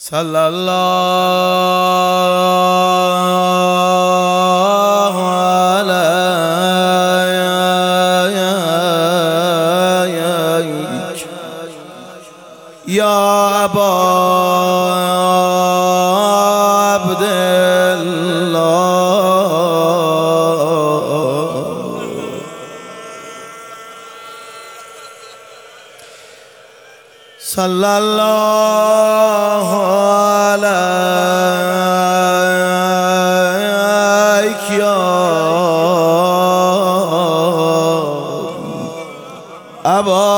صلی الله علیک یا ابا عبدالله. صلی الله علیک یا ابا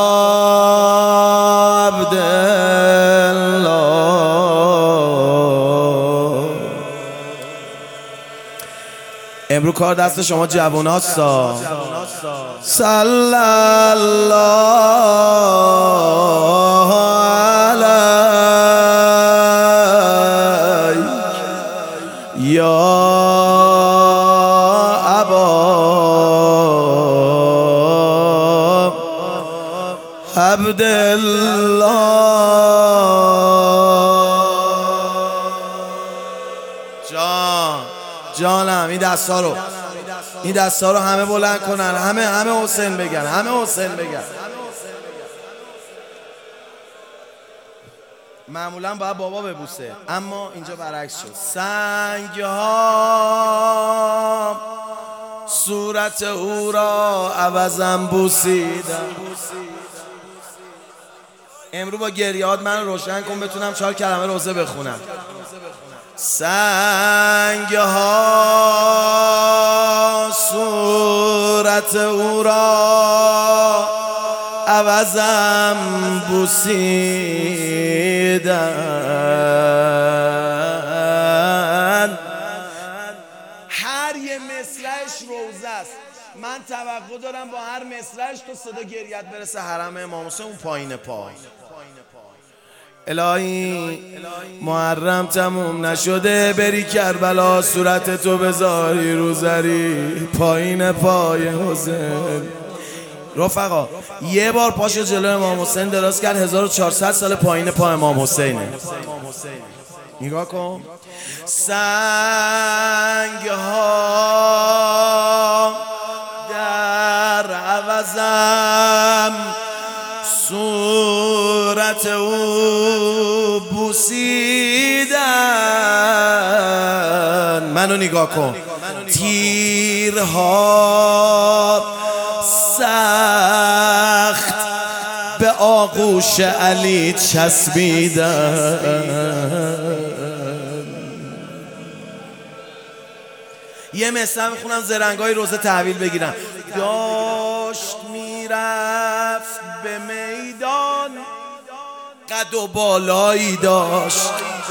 عبدالله. امرو کار دست شما جواناستا. صلی الله علیک یا ابا عبدالله. جانم این دستا رو همه بلند کنن، همه حسین بگن، معمولا باید بابا ببوسه اما اینجا برعکس شد. سنگ ها صورت او را عوضم بوسیدم. امرو با گریهات من روشن کن بتونم 4 کلمه روزه بخونم. سنگ ها صورت او را عوضم بوسیدن. هر یه مصرعش روزه است. من توقع دارم با هر مصرعش تو صدا گریت برسه حرم امام حسین اون پایین پای. الهی محرم تموم نشده بری کربلا صورت تو بذاری رو زری پایین پای حسین. رفقا یه بار پاشو جلو امام حسین دراز کرد 1400 سال پایین پای امام حسینه. نگاه کن. سنگ ها در عوضم صورت او بوسیدن. منو نگاه کن. تیرها سخت به آغوش علی چسبیدن. یه مثل میخونم زرنگای روزه تحویل بگیرم. داشت میرفت به میدان قد و بالایی داشت.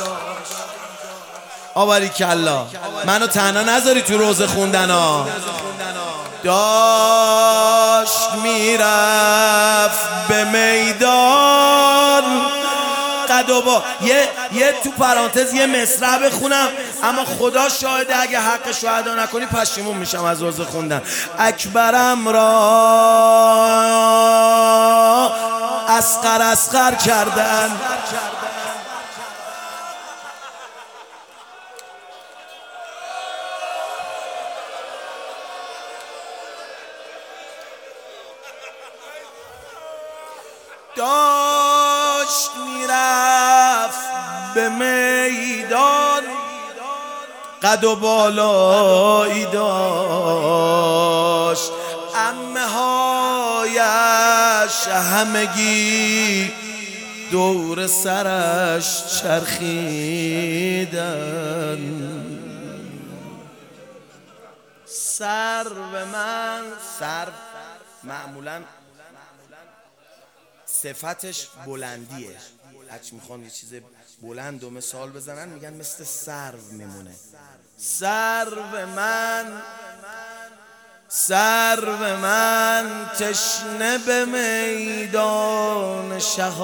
آباری کلا منو تنها نذاری تو روزه خوندن ها. داشت میرفت به میدان قد و با یه تو پرانتز یه مصرع بخونم اما خدا شاهده اگه حقش رو ادا نکنی پشیمون میشم از روزه خوندن. اکبرم را اصغر کردن. داشت میرفت به میدان قد و بالایی داشت. عمه هایش همگی دور سرش چرخیدن. سرو من معمولاً صفتش بلندیه. هرچی میخوان یه چیز بلند و مثال بزنن میگن مثل سرو میمونه. سرو من تشنه به میدان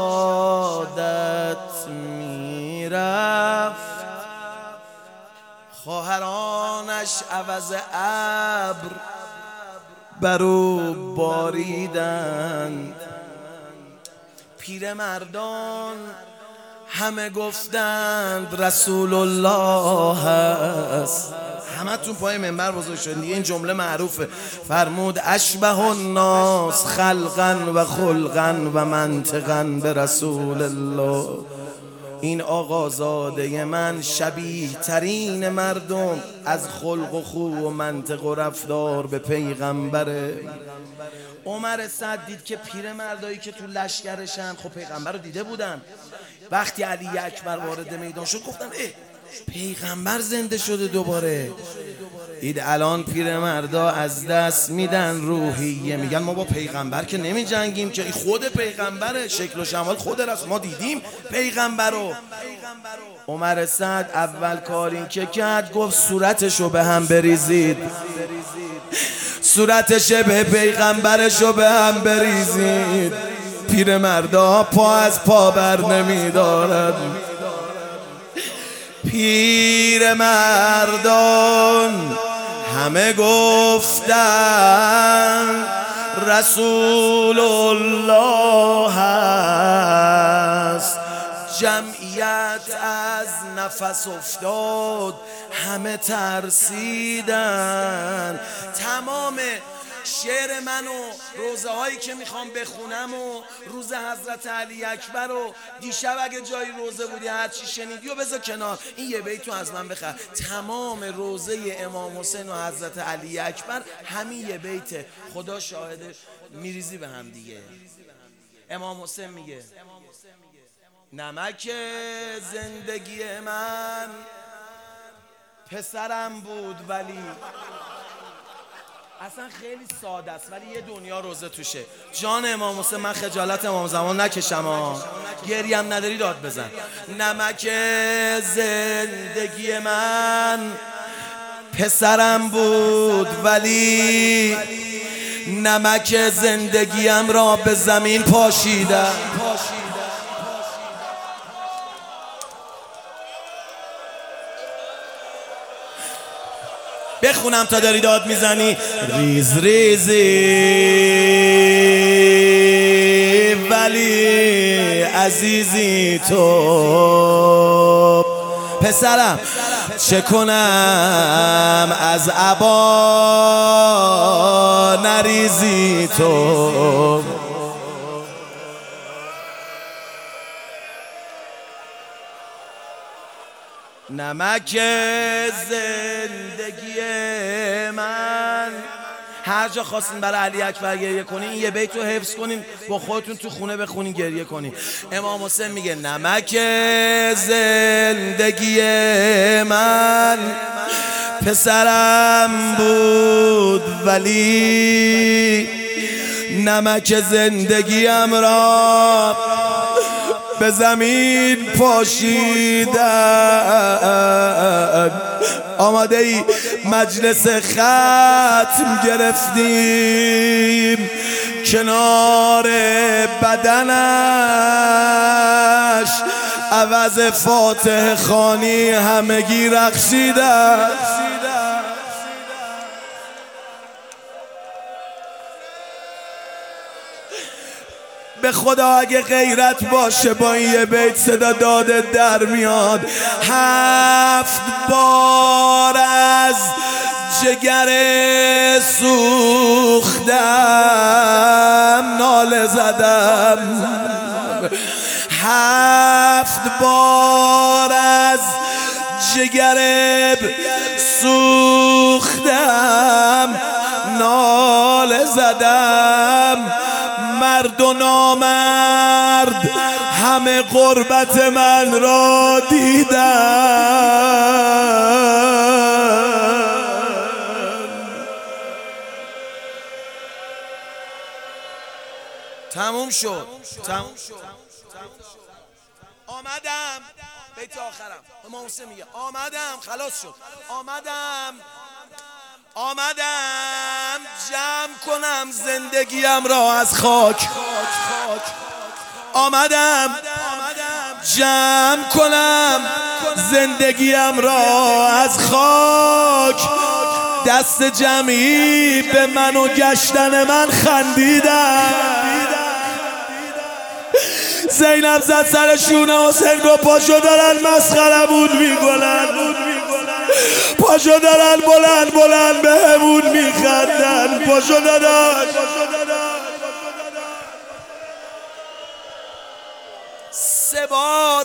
شهادت میرفت. خواهرانش عوض ابر برو باریدند. پیرمردان همه گفتند رسول الله هست. همه تون پای منبر بزرگ شدین دیگه، این جمله معروفه. فرمود اشبه الناس خلقا و خلقا و منطقا به رسول الله. این آقازاده من شبیه ترین مردم از خلق و خو و منطق و رفتار به پیغمبره. عمر سعد دید که پیرمردایی که تو لشکرشن خب پیغمبر رو دیده بودن. وقتی علی اکبر وارد میدان شد گفتن پیغمبر زنده شده دوباره. دید الان پیرمردا از دست میدن روحیه، میگن ما با پیغمبر که نمی جنگیم که این خود پیغمبره، شکل و شمال خود رسول، ما دیدیم پیغمبر رو. عمر سعد اول کار این که کرد گفت صورتشو به هم بریزید، صورت شبه پیغمبرشو به هم بریزید. پیرمردا پا از پا بر نمیدارد. پیرمردان همه گفتن رسول الله هست. جمعیت از نفس افتاد، همه ترسیدن. تمام شعر من و روزه هایی که میخوام بخونم و روز حضرت علی اکبر و دیشب اگه جایی روزه بودی هرچی شنیدی و بذار کنار، این یه بیتو از من بخر. تمام روزه امام حسین و حضرت علی اکبر همین یه بیته، خدا شاهده، میریزی به هم دیگه. امام حسین میگه نمک زندگی من پسرم بود، ولی اصلا خیلی ساده است ولی یه دنیا روزه توشه. جان امام حسین، من خجالت امام زمان نکشم ها، گریم نداری داد بزن. نمک زندگی من پسرم بود، ولی نمک زندگیم را به زمین پاشیدم. بخونم تا داری داد میزنی. ریز ریزی ولی عزیزی تو، پسرم چه کنم از عبا نریزی تو. نمک زندگی من. هر جا خواستین برای علی اکبر گریه کنین این یه بیت رو حفظ کنین، با خودتون تو خونه بخونین گریه کنین. امام حسین میگه نمک زندگی من پسرم بود، ولی نمک زندگیم را به زمین پاشیدن. آماده ای مجلس ختم گرفتیم، کنار بدنش عوض فاتحه خوانی همگی رقصیدن. به خدا اگه غیرت باشه با این یه بیت صدا دادت در میاد. 7 بار از جگر سوختم ناله زدم، 7 بار از جگر سوختم ناله زدم. مرد و نامرد همه غربت من را دیدن. تموم شد. آمدم بیت آخرم. امام حسین میگه آمدم، خلاص شد. آمدم جمع کنم زندگیم را از خاک. آمدم جمع کنم زندگیم را از خاک. دست جمعی به من و گشتن من خندیدن. زینب زد سر شونه حسین گفت پاشو دارن مسخرمون میکنن، پاشو دارن بلند بلند بهمون میخندن، پاشو داداش. سه بار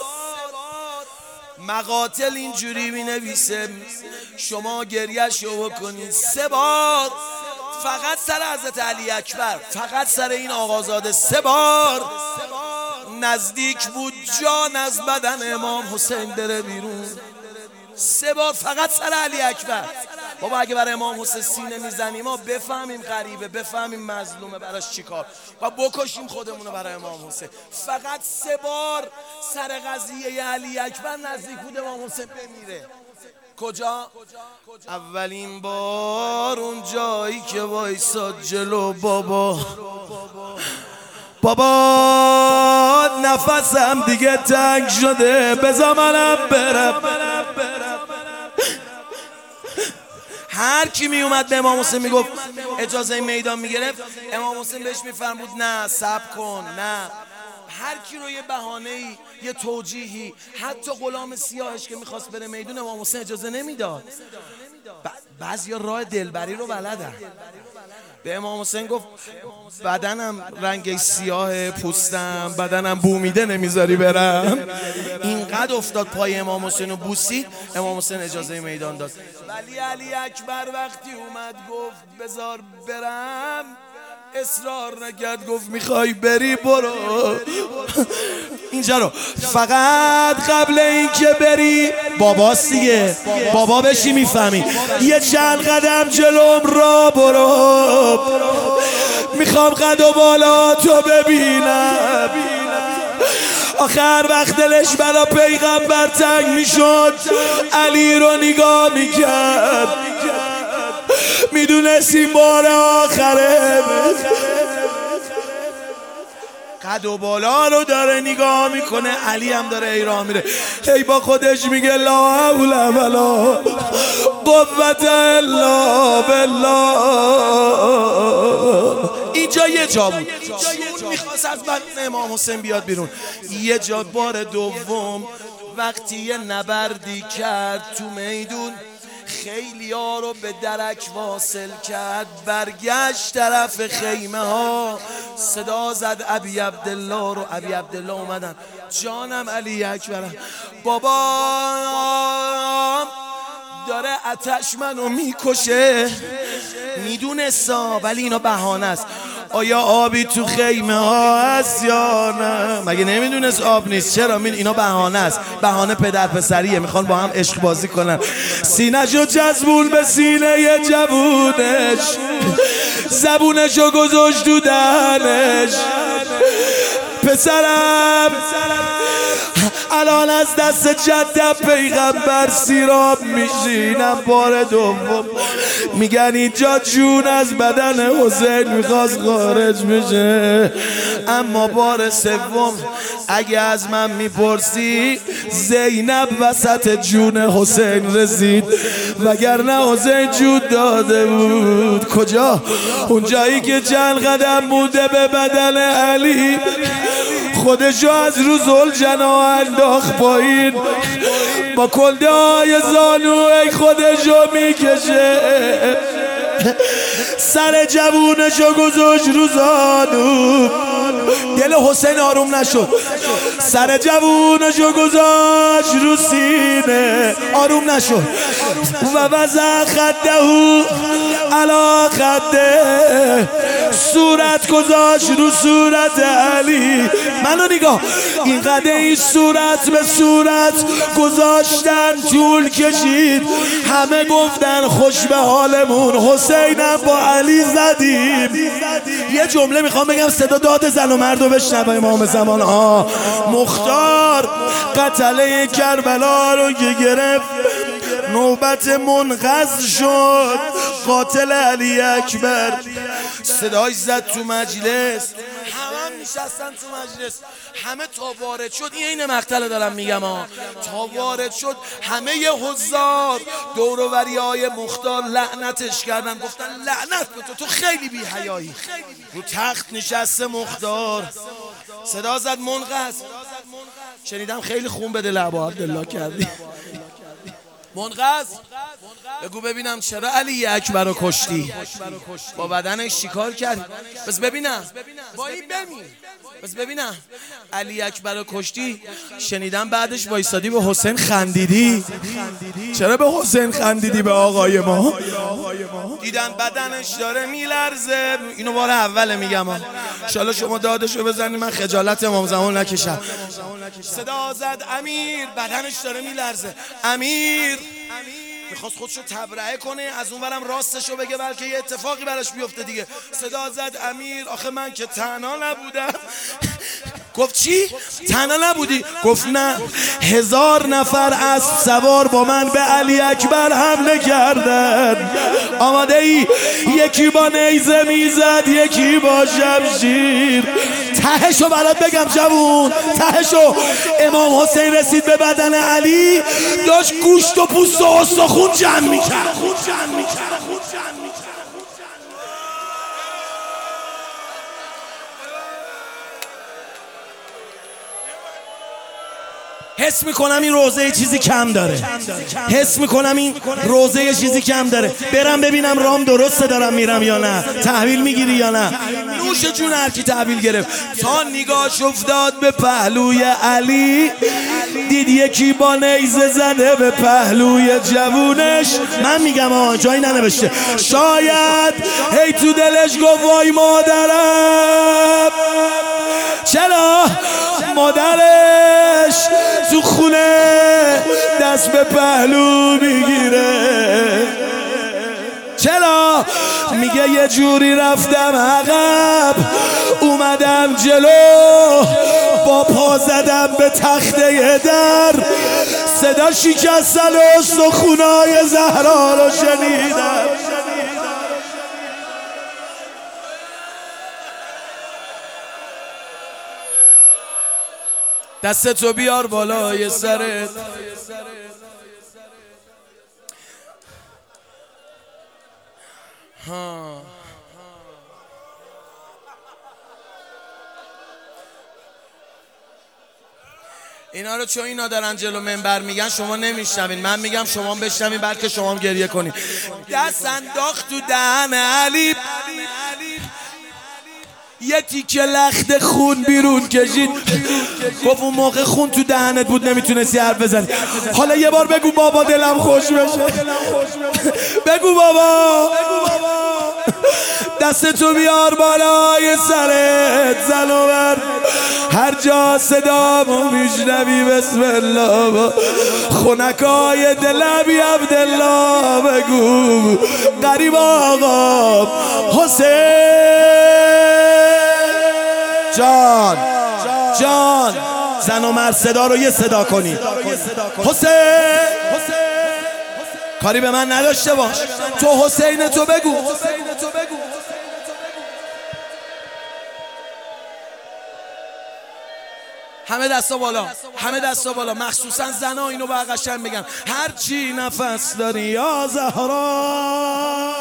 مقاتل اینجوری می نویسه، شما گریه‌شو بکنید. سه بار فقط سر حضرت علی اکبر، فقط سر این آقازاده سه بار نزدیک بود جان از بدن امام حسین بره بیرون. سه بار فقط سر علی اکبر. بابا اگه برای امام حسین سینه میزنیم ما بفهمیم غریبه، بفهمیم مظلومه، براش چیکار و بکشیم خودمونو برای امام حسین. فقط سه بار سر قضیه علی اکبر نزدیک بود امام حسین بمیره. کجا؟ اولین بار اون جایی که وایساد جلو بابا نفسم دیگه تنگ شده، بذار منم برم. هر کی می اومد به امام حسین میگفت اجازه میدان میگرفت، امام حسین بهش میفرمود نه صبر کن، نه. هر کی رو یه بهانه‌ای، یه توجیهی، حتی غلام سیاهش که میخواست بره میدون امام حسین اجازه نمیداد. بعضیا راه دلبری رو بلدن. به امام حسین گفت بدنم رنگ سیاه، پوستم بدنم بومیده، نمیذاری برم. اینقدر افتاد پای امام حسین و بوسید، امام حسین اجازه میدان داد. ولی علی اکبر وقتی اومد گفت بذار برم، اصرار نکرد، گفت میخوای بری برو. اینجا رو فقط قبل این که بری باباست دیگه، بابا بشی میفهمی، یه چند قدم جلوم را برو، میخوام قد و بالا تو ببینم. آخر وقت دلش برا پیغمبر تنگ میشد، علی رو نگاه میکرد، میدونست این بار آخره. قد و بالا رو داره نگاه میکنه، علی هم داره ایران میره، هی با خودش میگه لا حول ولا قوت الا بالله. اینجا یه جا بود چون میخواست از بدن امام حسین بیاد بیرون. یه جا بار دوم وقتی یه نبردی کرد تو میدون، خیلی ها رو به درک واصل کرد، برگشت طرف خیمه ها، صدا زد ابی عبدالله رو. ابی عبدالله اومدن، جانم علی اکبرم، بابام داره آتش منو میکشه. میدونستا ولی اینا بهانه است. آیا آبی تو خیمه ها هست یا نه؟ مگه نمیدونست آب نیست؟ چرا؟ اینا بهانه است، بهانه پدر پسریه، میخوان با هم عشق بازی کنن. سینه‌شو جذبون به سینه جوونش، زبونشو گذاشت تو دهنش. پسرم الان از دست جدم پیغمبر سیراب میشینم. بار دوم میگن اینجا جون از بدن حسین میخواست خارج بشه. اما بار سوم اگه از من میپرسی، زینب وسط جون حسین رسید، وگرنه حسین جون داده بود. کجا؟ اون جایی که چند قدم بوده به بدن علی، خودشو از رو زلجنا انداخت پایین، با کلده های زانو خودشو میکشه، سر جوونشو گذاشت رو زانو. دل حسین آروم نشد، سر جوونشو گذاشت رو سینه، آروم نشد. و وضع خده علا خده، صورت گذاشت رو صورت علی. منو نگاه، اینقدر این صورت به صورت گذاشتن، طول کشید، همه گفتن خوش به حالمون، حسینم با علی زدیم. یه جمله میخوام بگم، صدا داد زن و مرد رو بشنوه امام زمان. مختار قتله کربلا رو که گرفت، نوبت منقض شد قاتل علی اکبر. صداش زد تو مجلس، همه نشستن تو مجلس، همه تا وارد شد، این مقتل دارم میگم تا وارد شد، همه حضار دور و بریای مختار لعنتش کردن، گفتن لعنت به تو خیلی بی حیایی. رو تخت نشسته مختار، صدا زد منقذ. شنیدم خیلی خون به دل ابا عبدالله کردی. منقذ بگو ببینم چرا علی اکبر رو کشتی؟ با بدنش چیکار کرد؟ بس ببینم با این بمین. بس ببینم علی اکبر رو کشتی. شنیدم بعدش وایسادی به حسین خندیدی. چرا به حسین خندیدی؟ به آقای ما دیدن بدنش داره میلرزه. اینو بار اول میگم، ان شاءالله شما دادشو بزنی من خجالت امام زمان نکشم. صدا زد امیر بدنش داره میلرزه. امیر میخواست خودشو تبرئه کنه، از اونورم راستشو بگه بلکه یه اتفاقی براش بیفته دیگه. صدا زد امیر آخه من که تنها نبودم. گفت چی؟ تنها نبودی؟ گفت نه، 1000 نفر اسب سوار با من به علی اکبر حمله کردن. آماده ای؟ یکی با نیزه میزد، یکی با شمشیر. تهشو برات بگم جوون، تهشو امام حسین رسید به بدن علی، داشت گوشت و پوست و استخون جمع میکرد. حس میکنم این روزه یه چیزی کم داره. حس میکنم این روزه یه چیزی کم داره. برم ببینم رام درسته دارم میرم یا نه، تحویل میگیری یا نه. نوش جون هر کی تحویل گرفت. تا نگاهش افتاد به پهلوی علی، دید یکی با نیزه زده به پهلوی جوونش. من میگم جایی ننوشته، شاید هی تو دلش گفت وای مادرم. چرا؟ مادرش تو خونه دست به پهلو میگیره. چرا؟ میگه یه جوری رفتم عقب اومدم جلو، با پا زدم به تخته در، صدا شکستن استخونای زهرا رو شنیدم. دستتو بیار بالای سرت. اینا رو چون اینا دارن جلو منبر میگن شما نمیشنوین، من میگم شما بشنوین بلکه شما هم گریه کنین. دست انداخت تو دهن علی، یه تیکه لخت خون بیرون کشید. گفت اون موقع خون تو دهنت بود نمیتونستی حرف بزنی. حالا یه بار بگو بابا دلم خوش بشه. بگو بابا. دستتو بیار بالای سرت، زن و مرد هر جا صدامو میشنوی بسم الله. خونکای دلبی عبدالله بگو قریب آقا حسین جان. جان زن و مرد صدا رو یه صدا کنی. حسین کاری به من نداشته باش، تو حسین تو بگو. همه دستا بالا، همه دستا بالا، مخصوصا زنا اینو با قشنگ بگن. هر چی نفس داری یا زهرا